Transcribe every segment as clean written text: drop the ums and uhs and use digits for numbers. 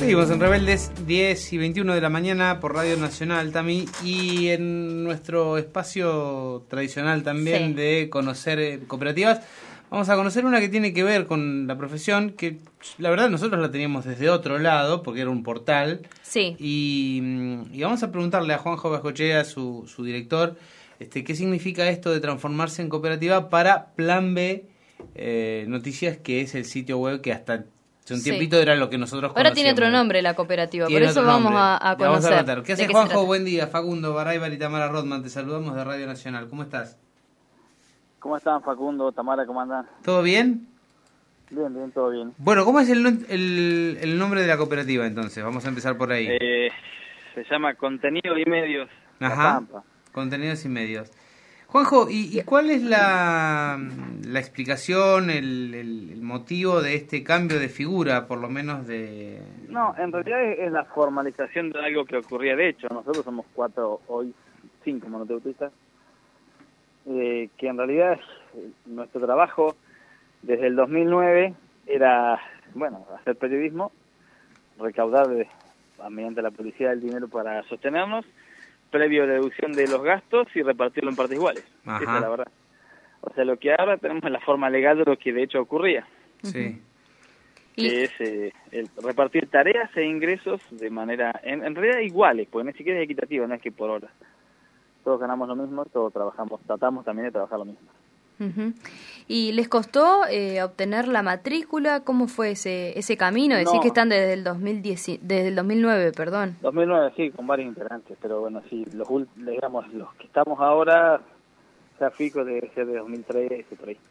Seguimos en Rebeldes, 10 y 21 de la mañana por Radio Nacional, Tami, y en nuestro espacio tradicional también de conocer cooperativas, vamos a conocer una que tiene que ver con la profesión, que la verdad nosotros la teníamos desde otro lado, porque era un portal, y vamos a preguntarle a Juanjo Bascochea, su director, qué significa esto de transformarse en cooperativa para Plan B Noticias, que es el sitio web que hasta hace un tiempito era lo que nosotros conocíamos. Ahora tiene otro nombre la cooperativa, por eso vamos a conocer. Vamos a contar. ¿Qué haces, Juanjo? Buen día. Facundo Baráibar y Tamara Rodman, te saludamos de Radio Nacional. ¿Cómo estás? ¿Cómo están, Facundo, Tamara, cómo andan? ¿Todo bien? Bien, todo bien. Bueno, ¿cómo es el nombre de la cooperativa entonces? Vamos a empezar por ahí. Se llama Contenido y Medios. Ajá, Contenidos y Medios. Juanjo, ¿y cuál es la explicación, el motivo de este cambio de figura, por lo menos de...? No, en realidad es la formalización de algo que ocurría de hecho. Nosotros somos 4, hoy 5 monotributistas, que en realidad nuestro trabajo desde el 2009 era, hacer periodismo, recaudar mediante la publicidad el dinero para sostenernos, previo a la deducción de los gastos y repartirlo en partes iguales. Ajá. Esa es la verdad. O sea, lo que ahora tenemos es la forma legal de lo que de hecho ocurría. Sí. Que es el repartir tareas e ingresos de manera, en realidad iguales, porque ni siquiera es equitativo, no es que por horas. Todos ganamos lo mismo, todos tratamos también de trabajar lo mismo. ¿Y les costó obtener la matrícula? ¿Cómo fue ese camino? Decís que están desde el 2009, perdón. 2009, sí, con varios integrantes, pero bueno, sí, los que estamos ahora, ya fijo debe ser de 2003, por ahí.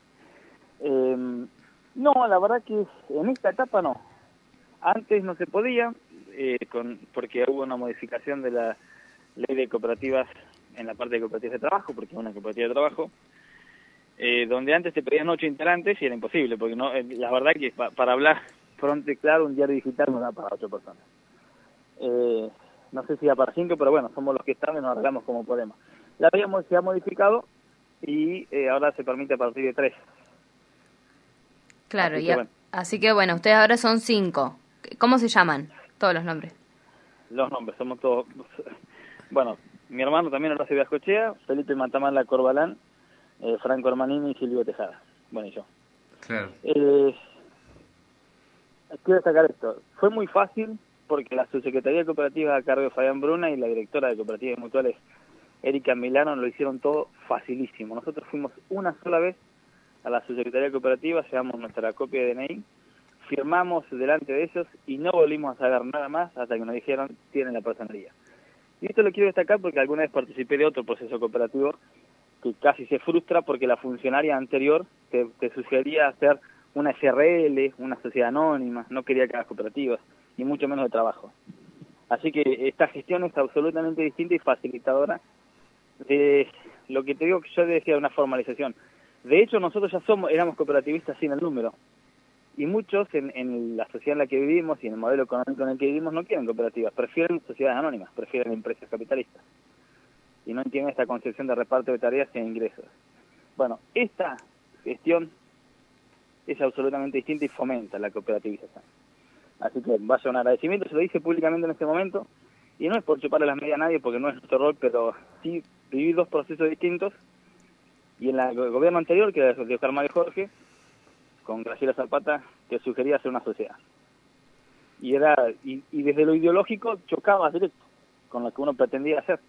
No, la verdad que en esta etapa no. Antes no se podía, porque hubo una modificación de la ley de cooperativas en la parte de cooperativas de trabajo, porque es una cooperativa de trabajo, donde antes te pedían 8 integrantes y era imposible, porque no, la verdad que para hablar pronto y claro, un diario digital no da para 8 personas. No sé si da para 5, pero bueno, somos los que estamos y nos arreglamos como podemos. La ley se ha modificado y ahora se permite a partir de 3. Claro, así que bueno, ustedes ahora son 5. ¿Cómo se llaman todos los nombres? Los nombres, somos todos... Bueno, mi hermano también lo hace Bascochea, Felipe Matamala Corbalán, Franco Armanini y Silvio Tejada. Bueno, y yo. Claro. Quiero destacar esto. Fue muy fácil porque la subsecretaría de cooperativas a cargo de Fabián Bruna y la directora de cooperativas mutuales, Erika Milano, lo hicieron todo facilísimo. Nosotros fuimos una sola vez a la subsecretaría de cooperativas, llevamos nuestra copia de DNI, firmamos delante de ellos y no volvimos a saber nada más hasta que nos dijeron tienen la personería. Y esto lo quiero destacar porque alguna vez participé de otro proceso cooperativo que casi se frustra porque la funcionaria anterior te sugería hacer una SRL, una sociedad anónima, no quería que hagas cooperativas, y mucho menos de trabajo. Así que esta gestión es absolutamente distinta y facilitadora de lo que te digo que yo decía de una formalización. De hecho, nosotros ya éramos cooperativistas sin el número, y muchos en la sociedad en la que vivimos y en el modelo económico en el que vivimos no quieren cooperativas, prefieren sociedades anónimas, prefieren empresas capitalistas. Y no entienden esta concepción de reparto de tareas e ingresos. Bueno, esta gestión es absolutamente distinta y fomenta la cooperativización. Así que vaya un agradecimiento, se lo dice públicamente en este momento, y no es por chuparle las medias a nadie, porque no es nuestro rol, pero sí viví 2 procesos distintos, y en el gobierno anterior, que era de Oscar Mario Jorge, con Graciela Zapata, que sugería hacer una sociedad. Y desde lo ideológico chocaba directo con lo que uno pretendía hacer.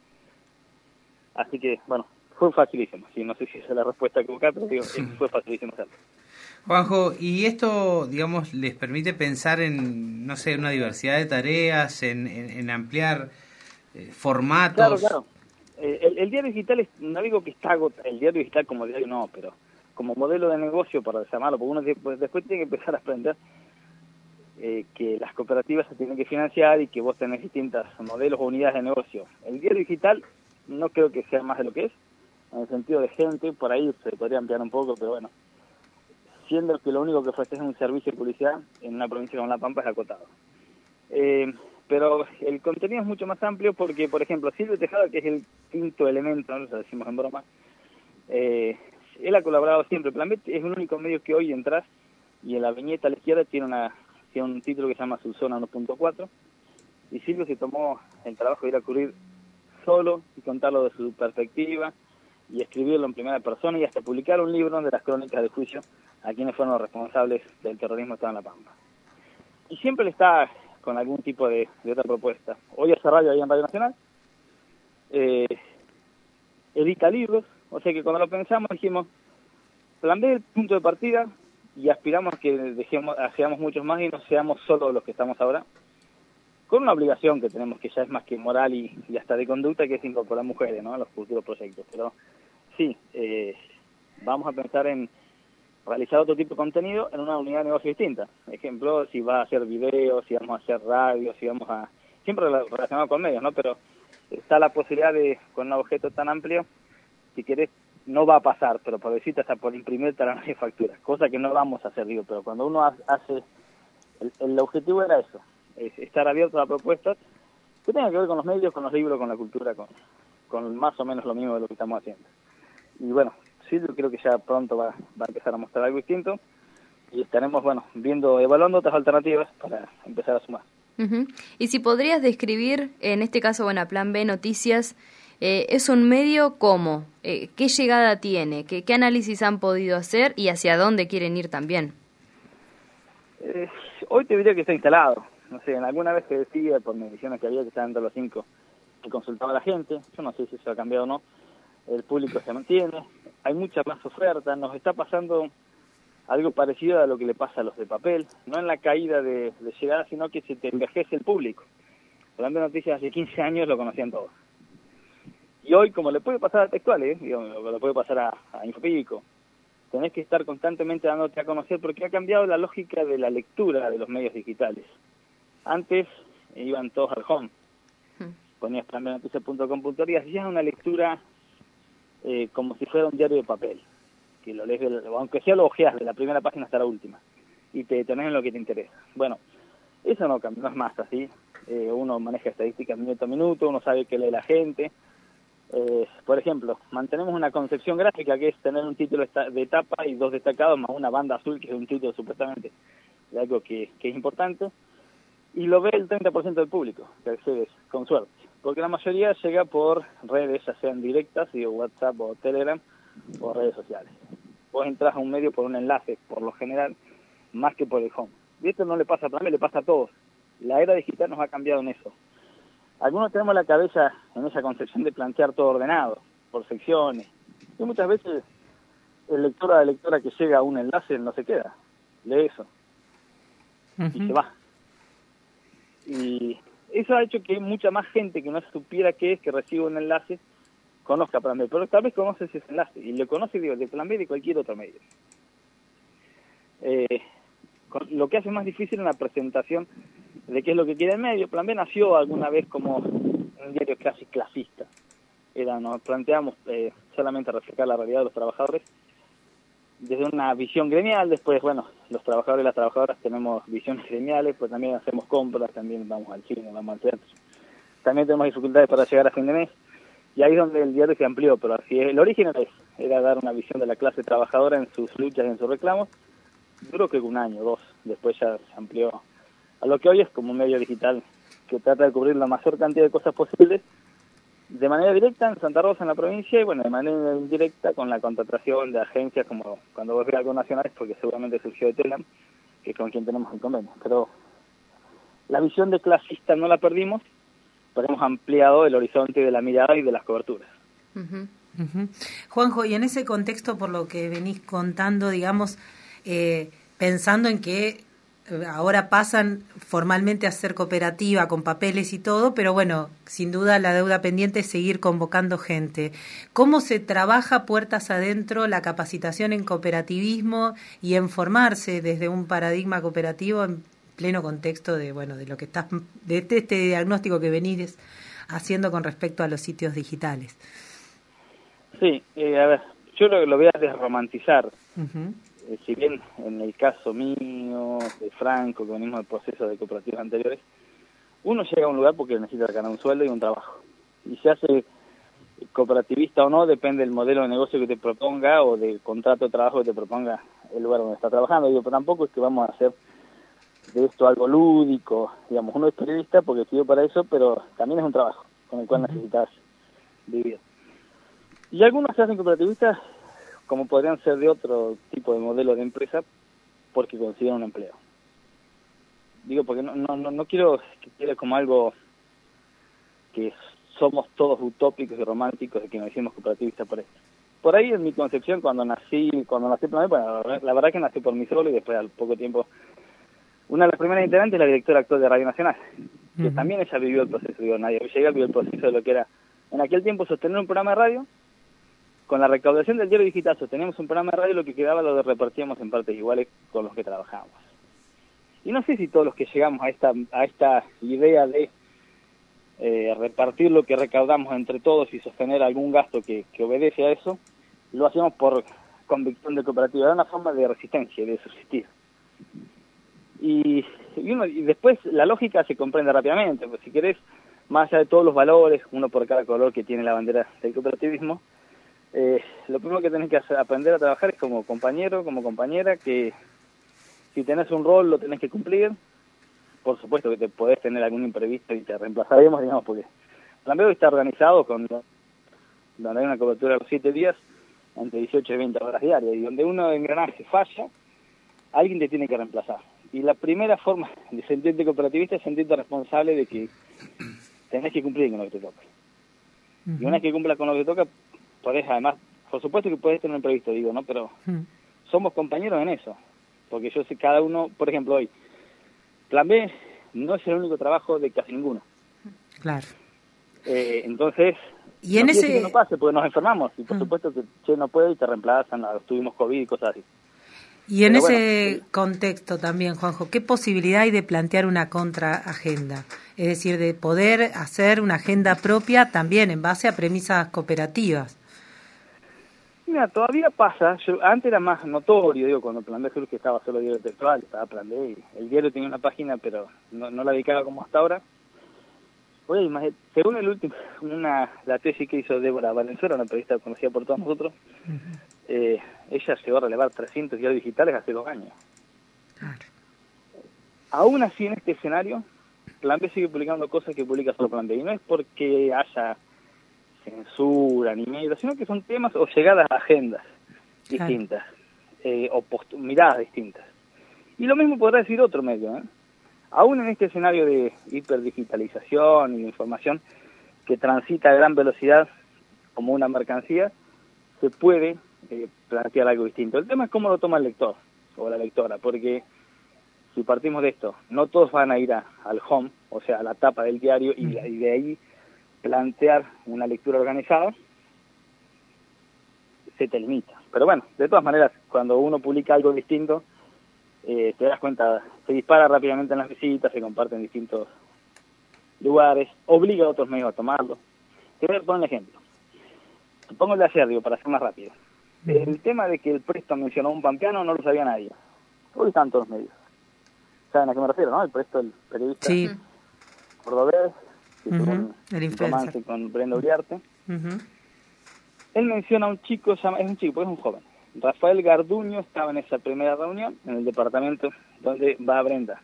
Así que, bueno, fue facilísimo. Sí, no sé si esa es la respuesta equivocada, pero digo, fue facilísimo hacerlo. Juanjo, ¿y esto, digamos, les permite pensar en, no sé, una diversidad de tareas, en ampliar formatos? Claro. El diario digital, no digo que está agotado, el diario digital como diario no, pero como modelo de negocio, para llamarlo, porque uno después tiene que empezar a aprender que las cooperativas se tienen que financiar y que vos tenés distintos modelos o unidades de negocio. El diario digital no creo que sea más de lo que es, en el sentido de gente, por ahí se podría ampliar un poco, pero bueno, siendo que lo único que ofrece es un servicio de publicidad, en una provincia como La Pampa es acotado. Pero el contenido es mucho más amplio porque, por ejemplo, Silvio Tejada, que es el 5º elemento, ¿no? Lo decimos en broma, él ha colaborado siempre. Plan B es el único medio que hoy entras y en la viñeta a la izquierda tiene tiene un título que se llama Subzona 1.4, y Silvio se tomó el trabajo de ir a cubrir solo y contarlo de su perspectiva y escribirlo en primera persona y hasta publicar un libro de las crónicas de juicio a quienes fueron los responsables del terrorismo en La Pampa. Y siempre le está con algún tipo de otra propuesta. Hoy hace radio ahí en Radio Nacional, edita libros, o sea que cuando lo pensamos dijimos, plan B el punto de partida y aspiramos a que seamos muchos más y no seamos solo los que estamos ahora, con una obligación que tenemos que ya es más que moral y hasta de conducta, que es incorporar mujeres, ¿no?, a los futuros proyectos. Pero sí, vamos a pensar en realizar otro tipo de contenido en una unidad de negocio distinta. Ejemplo, si va a hacer videos, si vamos a hacer radio, si vamos a... siempre relacionado con medios, ¿no? Pero está la posibilidad de, con un objeto tan amplio, si querés, no va a pasar, pero por decirte hasta por imprimir la facturas, cosa que no vamos a hacer, digo, pero cuando uno hace... El objetivo era eso, es estar abierto a propuestas que tengan que ver con los medios, con los libros, con la cultura, con más o menos lo mismo de lo que estamos haciendo. Y bueno, sí, yo creo que ya pronto va a empezar a mostrar algo distinto y estaremos, evaluando otras alternativas para empezar a sumar. Uh-huh. Y si podrías describir, en este caso, Plan B Noticias, ¿es un medio cómo? ¿Qué llegada tiene? ¿Qué análisis han podido hacer y hacia dónde quieren ir también? Hoy te diría que está instalado. No sé, en alguna vez te decía por mediciones que había que estar entre los 5 que consultaba a la gente. Yo no sé si eso ha cambiado o no. El público se mantiene. Hay mucha más oferta. Nos está pasando algo parecido a lo que le pasa a los de papel. No en la caída de llegada, sino que se te envejece el público. Hablando de Noticias, hace 15 años lo conocían todos. Y hoy, como le puede pasar a Textuales, le puede pasar a Infopico, tenés que estar constantemente dándote a conocer porque ha cambiado la lógica de la lectura de los medios digitales. Antes iban todos al home, ponías planbnoticias.com.ar y hacías una lectura como si fuera un diario de papel, que lo lees, aunque sea lo ojeas de la primera página hasta la última, y te detenés en lo que te interesa. Bueno, eso no es más así. Uno maneja estadísticas minuto a minuto, uno sabe qué lee la gente. Por ejemplo, mantenemos una concepción gráfica que es tener un título de tapa y 2 destacados más una banda azul, que es un título supuestamente de algo que es importante, y lo ve el 30% del público, que accedes con suerte, porque la mayoría llega por redes, ya sean directas, WhatsApp o Telegram, o redes sociales. Vos entras a un medio por un enlace, por lo general, más que por el home. Y esto no le pasa a mí, le pasa a todos. La era digital nos ha cambiado en eso. Algunos tenemos la cabeza en esa concepción de plantear todo ordenado, por secciones. Y muchas veces el lector o la lectora que llega a un enlace no se queda, lee eso y se va. Y eso ha hecho que mucha más gente que no supiera qué es, que recibe un enlace, conozca Plan B, pero tal vez conoce ese enlace y lo conoce de Plan B y de cualquier otro medio. Lo que hace más difícil una presentación de qué es lo que quiere el medio. Plan B nació alguna vez como un diario casi clasista. Nos planteamos solamente reflejar la realidad de los trabajadores desde una visión gremial. Después, los trabajadores y las trabajadoras tenemos visiones gremiales, pues también hacemos compras, también vamos al cine, vamos al teatro. También tenemos dificultades para llegar a fin de mes. Y ahí es donde el diario se amplió, pero así el origen era dar una visión de la clase trabajadora en sus luchas y en sus reclamos. Duró que 1 año, 2, después ya se amplió a lo que hoy es como un medio digital que trata de cubrir la mayor cantidad de cosas posibles de manera directa en Santa Rosa, en la provincia, y de manera indirecta con la contratación de agencias, como cuando vos ves algo nacional, porque seguramente surgió de Telam, que es con quien tenemos el convenio. Pero la visión de clasista no la perdimos, pero hemos ampliado el horizonte de la mirada y de las coberturas. Uh-huh. Uh-huh. Juanjo, y en ese contexto, por lo que venís contando, digamos, pensando en que ahora pasan formalmente a ser cooperativa con papeles y todo, pero sin duda la deuda pendiente es seguir convocando gente. ¿Cómo se trabaja puertas adentro la capacitación en cooperativismo y en formarse desde un paradigma cooperativo en pleno contexto de lo que estás, de este diagnóstico que venís haciendo con respecto a los sitios digitales? Sí, yo lo voy a desromantizar. Uh-huh. Si bien en el caso mío, de Franco, que venimos del proceso de cooperativas anteriores, uno llega a un lugar porque necesita ganar un sueldo y un trabajo. Y se hace cooperativista o no, depende del modelo de negocio que te proponga o del contrato de trabajo que te proponga el lugar donde está trabajando. Pero tampoco es que vamos a hacer de esto algo lúdico, digamos, uno es periodista porque estudió para eso, pero también es un trabajo con el cual necesitas vivir. Y algunos se hacen cooperativistas como podrían ser de otro tipo de modelo de empresa porque consiguen un empleo. Digo, porque no quiero que quede como algo que somos todos utópicos y románticos de que nos hicimos cooperativistas por esto. Por ahí en mi concepción, cuando nací bueno, la verdad que nací por mí solo y después al poco tiempo, una de las primeras integrantes es la directora actual de Radio Nacional, que también ella vivió el proceso, digo, nadie llega, vivió el proceso de lo que era en aquel tiempo sostener un programa de radio. Con la recaudación del diario digital sosteníamos un programa de radio, lo que quedaba lo repartíamos en partes iguales con los que trabajábamos. Y no sé si todos los que llegamos a esta idea de repartir lo que recaudamos entre todos y sostener algún gasto que obedece a eso, lo hacíamos por convicción de cooperativa. Era una forma de resistencia, de subsistir. Y después la lógica se comprende rápidamente, pues si querés, más allá de todos los valores, uno por cada color que tiene la bandera del cooperativismo, lo primero que tenés que aprender a trabajar es como compañero, como compañera, que si tenés un rol lo tenés que cumplir. Por supuesto que te podés tener algún imprevisto y te reemplazaremos, digamos, porque Plan B está organizado donde hay una cobertura de los 7 días, entre 18 y 20 horas diarias, y donde uno engranaje falla, alguien te tiene que reemplazar. Y la primera forma de sentirte cooperativista es sentirte responsable de que tenés que cumplir con lo que te toca. Y una vez que cumplas con lo que te toca, podés además, por supuesto que podés tener un imprevisto, digo, ¿no? Pero somos compañeros en eso, porque yo sé cada uno, por ejemplo, hoy, Plan B no es el único trabajo de casi ninguno. Claro. Entonces, y en ese que no pase, porque nos enfermamos, y por supuesto que no puede y te reemplazan, tuvimos COVID y cosas así. Y en ese contexto también, Juanjo, ¿qué posibilidad hay de plantear una contraagenda? Es decir, de poder hacer una agenda propia también en base a premisas cooperativas. Mira, todavía pasa, antes era más notorio, digo, cuando Plan B surge estaba solo diario textual, estaba Plan B, y el diario tenía una página, pero no la dedicaba como hasta ahora. Oye, según la tesis que hizo Débora Valenzuela, una periodista conocida por todos nosotros, ella llegó a relevar 300 diarios digitales hace 2 años. Claro. Aún así, en este escenario, Plan B sigue publicando cosas que publica solo Plan B, y no es porque haya censura ni miedo, sino que son temas o llegadas a agendas distintas, o miradas distintas. Y lo mismo podrá decir otro medio, aún en este escenario de hiperdigitalización y de información que transita a gran velocidad como una mercancía, se puede plantear algo distinto. El tema es cómo lo toma el lector o la lectora, porque si partimos de esto, no todos van a ir al home, o sea, a la tapa del diario, y de ahí plantear una lectura organizada, se te limita. Pero bueno, de todas maneras, cuando uno publica algo distinto, te das cuenta, se dispara rápidamente en las visitas, se comparte en distintos lugares, obliga a otros medios a tomarlo. Te voy a poner un ejemplo. Te pongo el de ayer, digo, para ser más rápido. El tema de que el Presto mencionó un pampeano no lo sabía nadie. Hoy están todos los medios. ¿Saben a qué me refiero, no? El Presto, el periodista cordobés, que tuvo un romance con Brenda Uriarte. Él menciona a un chico, es un chico, porque es un joven. Rafael Garduño estaba en esa primera reunión, en el departamento donde va Brenda.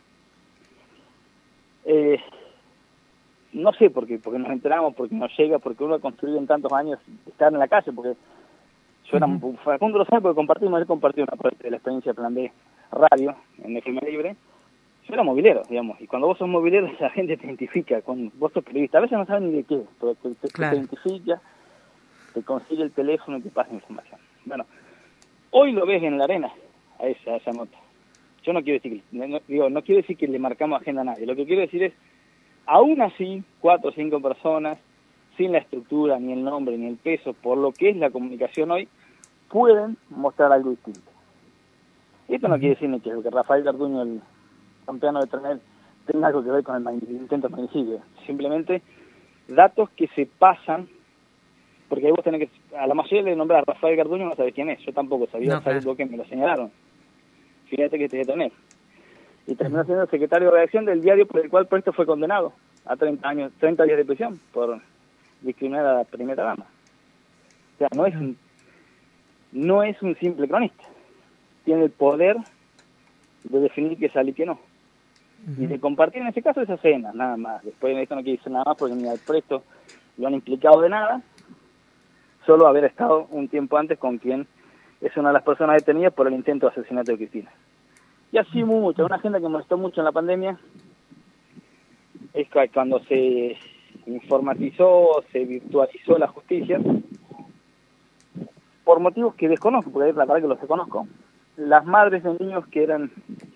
No sé por qué, porque nos enteramos, porque nos llega, porque uno ha construido en tantos años estar en la calle, porque yo era Facundo lo sabe porque él compartió una parte de la experiencia de Plan B Radio en FM Libre. Yo era movilero, digamos, y cuando vos sos movilero la gente te identifica, vos sos periodista, a veces no saben ni de qué, pero te identifica, te consigue el teléfono y te pasa información. Bueno, hoy lo ves en la arena, a esa nota. Yo no quiero decir que le marcamos agenda a nadie, lo que quiero decir es, aún así, 4 o 5 personas, sin la estructura, ni el nombre, ni el peso, por lo que es la comunicación hoy, pueden mostrar algo distinto. Esto no quiere decir ni que Rafael Garduño, el campeón de Trenel, tenga algo que ver con el intento de magnicidio. Simplemente datos que se pasan, porque ahí vos tenés que, a la mayoría le nombrar a Rafael Garduño no sabés quién es, yo tampoco sabía, lo que me lo señalaron. Fíjate que te voy a tener. Y terminó siendo el secretario de redacción del diario por el cual Presto fue condenado a 30 días de prisión por discriminar a la primera dama. O sea, no es un simple cronista. Tiene el poder de definir qué sale y qué no. y de compartir en ese caso esa cena, nada más. Después de esto no quiere decir nada más porque ni al presto lo han implicado de nada, solo haber estado un tiempo antes con quien es una de las personas detenidas por el intento de asesinato de Cristina. Y así mucho, una agenda que molestó mucho en la pandemia es cuando se informatizó, se virtualizó la justicia, por motivos que desconozco, porque es la verdad que los desconozco, las madres de niños que eran,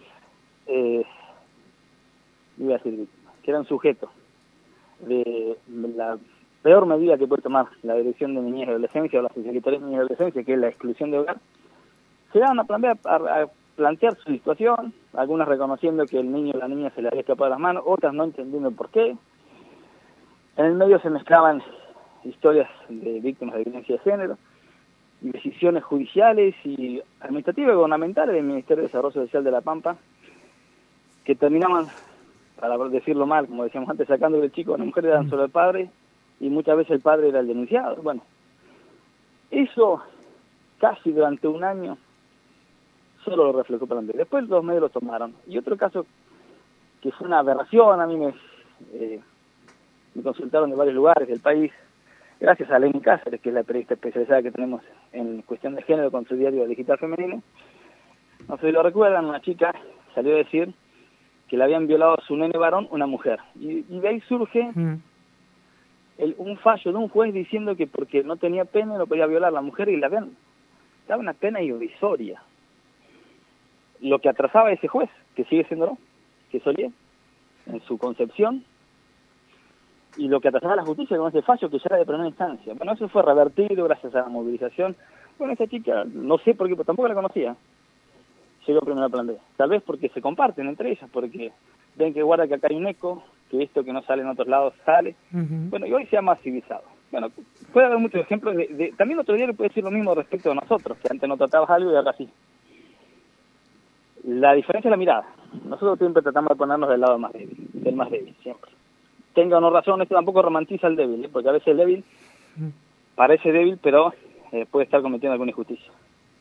iba a decir, que eran sujetos de la peor medida que puede tomar la Dirección de Niñez y Adolescencia o la Subsecretaría de Niñez y Adolescencia, que es la exclusión de hogar, se daban a plantear su situación, algunas reconociendo que el niño o la niña se le había escapado de las manos, otras no entendiendo el por qué. En el medio se mezclaban historias de víctimas de violencia de género y decisiones judiciales y administrativas y gubernamentales del Ministerio de Desarrollo Social de La Pampa, que terminaban, para decirlo mal, como decíamos antes, sacando del chico a una mujer y dan solo al padre, y muchas veces el padre era el denunciado. Bueno, eso casi durante un año solo lo reflejó Plan B. Después los medios lo tomaron. Y otro caso que fue una aberración, a mí me consultaron de varios lugares del país, gracias a Lenny Cáceres, que es la periodista especializada que tenemos en cuestión de género con su diario digital femenino. No sé si lo recuerdan, una chica salió a decir que le habían violado a su nene varón una mujer. Y de ahí surge un fallo de un juez diciendo que porque no tenía pene no podía violar a la mujer y le habían dado una pena irrisoria. Lo que atrasaba a ese juez, que sigue siendo que solía, en su concepción, y lo que atrasaba a la justicia con ese fallo que ya era de primera instancia. Bueno, eso fue revertido gracias a la movilización. Bueno, esa chica, no sé por qué, pero tampoco la conocía, llegó primero a Plan B. Tal vez porque se comparten entre ellas, porque ven que guarda que acá hay un eco, que esto que no sale en otros lados sale. Bueno, y hoy se ha más civilizado. Bueno, puede haber muchos ejemplos. También otro día le puede decir lo mismo respecto a nosotros, que antes no tratabas algo y ahora sí. La diferencia es la mirada. Nosotros siempre tratamos de ponernos del lado más débil, del más débil, siempre. Tenga o no razón, esto tampoco romantiza al débil, porque a veces el débil parece débil, pero puede estar cometiendo alguna injusticia.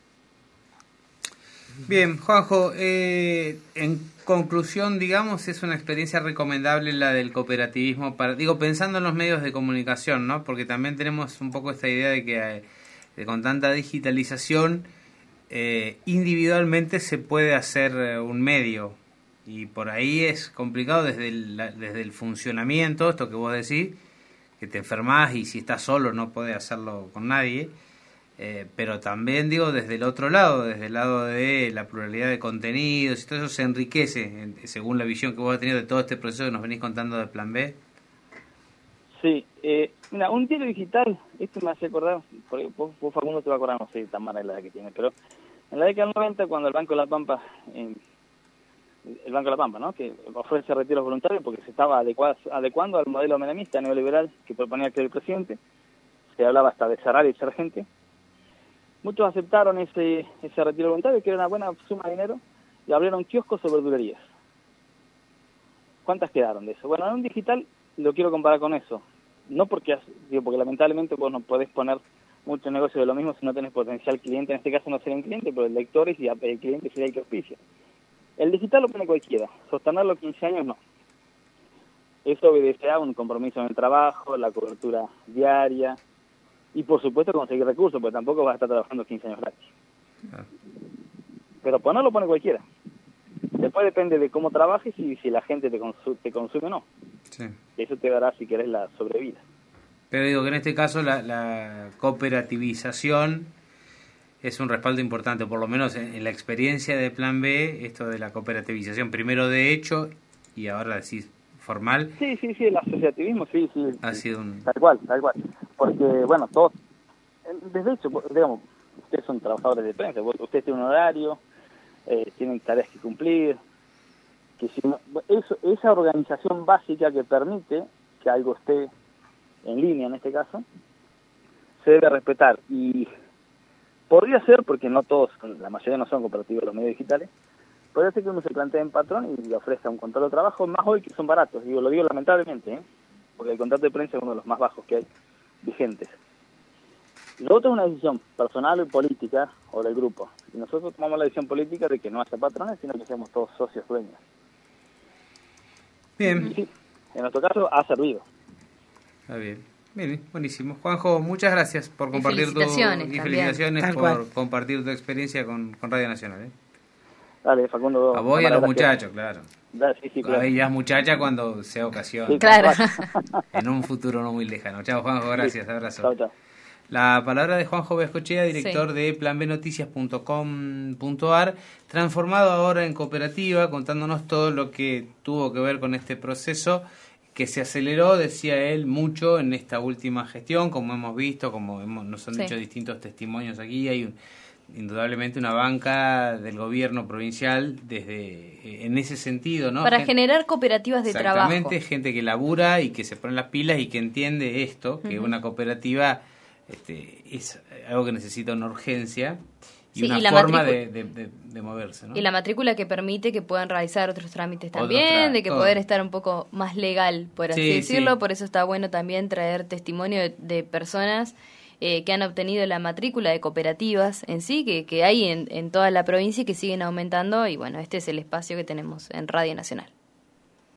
Bien, Juanjo, en conclusión, digamos, es una experiencia recomendable la del cooperativismo, pensando en los medios de comunicación, ¿no? Porque también tenemos un poco esta idea de que con tanta digitalización, individualmente se puede hacer un medio, y por ahí es complicado desde el funcionamiento, esto que vos decís, que te enfermás y si estás solo no podés hacerlo con nadie. Pero también digo desde el otro lado, desde el lado de la pluralidad de contenidos y todo eso se enriquece según la visión que vos has tenido de todo este proceso que nos venís contando de Plan B. Sí, mira, un diario digital, esto me hace acordar, porque vos Facundo te va a acordar, no sé tan mala la edad que tiene, pero en la década del 90 cuando el Banco de la Pampa, ¿no?, que ofrece retiros voluntarios porque se estaba adecuando al modelo menemista neoliberal que proponía que el presidente, se hablaba hasta de cerrar y echar gente. Muchos aceptaron ese retiro voluntario, que era una buena suma de dinero, y abrieron kioscos o verdulerías. ¿Cuántas quedaron de eso? Bueno, en un digital lo quiero comparar con eso. No porque lamentablemente vos no podés poner mucho negocio de lo mismo si no tenés potencial cliente. En este caso no sería un cliente, pero el lector y el cliente sería el que auspicia. El digital lo pone cualquiera. Sostenerlo 15 años no. Eso obedece a un compromiso en el trabajo, la cobertura diaria, y por supuesto conseguir recursos, porque tampoco vas a estar trabajando 15 años gratis. Pero ponerlo pone cualquiera. Después depende de cómo trabajes y si la gente te consume o no. Sí. Eso te dará, si querés, la sobrevida. Pero digo que en este caso la cooperativización es un respaldo importante, por lo menos en la experiencia de Plan B, esto de la cooperativización, primero de hecho y ahora decís formal. Sí, el asociativismo, sí. Ha sido un... Tal cual. Porque, bueno, todos, desde hecho, digamos, ustedes son trabajadores de prensa, ustedes tienen un horario, tienen tareas que cumplir, que si no, esa organización básica que permite que algo esté en línea, en este caso, se debe respetar. Y podría ser, porque no todos, la mayoría no son cooperativos los medios digitales, podría ser que uno se plantee en patrón y le ofrezca un contrato de trabajo, más hoy que son baratos, lo digo lamentablemente, porque el contrato de prensa es uno de los más bajos que hay vigentes. Lo otro es una decisión personal y política o del grupo. Y nosotros tomamos la decisión política de que no haya patrones, sino que seamos todos socios dueños. Bien. Sí, en nuestro caso ha servido. Está bien. Bien, buenísimo. Juanjo, muchas gracias por compartir felicitaciones por compartir tu experiencia con Radio Nacional. Dale, Facundo. A vos y a los muchachos, claro. Sí, claro. A ellas muchachas cuando sea ocasión. Sí, Claro. En un futuro no muy lejano. Chao, Juanjo, gracias, Sí. abrazo. Chao, chao. La palabra de Juanjo Bengoechea, director de planbenoticias.com.ar, transformado ahora en cooperativa, contándonos todo lo que tuvo que ver con este proceso que se aceleró, decía él, mucho en esta última gestión, como hemos visto, nos han dicho distintos testimonios aquí. Hay indudablemente una banca del gobierno provincial en ese sentido, ¿no? Para generar cooperativas de trabajo. Exactamente, gente que labura y que se pone las pilas y que entiende esto, que una cooperativa es algo que necesita una urgencia y una forma de moverse, ¿no? Y la matrícula que permite que puedan realizar otros trámites también, de que poder estar un poco más legal, por así decirlo. Sí. Por eso está bueno también traer testimonio de personas que han obtenido la matrícula de cooperativas en sí, que hay en toda la provincia y que siguen aumentando. Y bueno, este es el espacio que tenemos en Radio Nacional.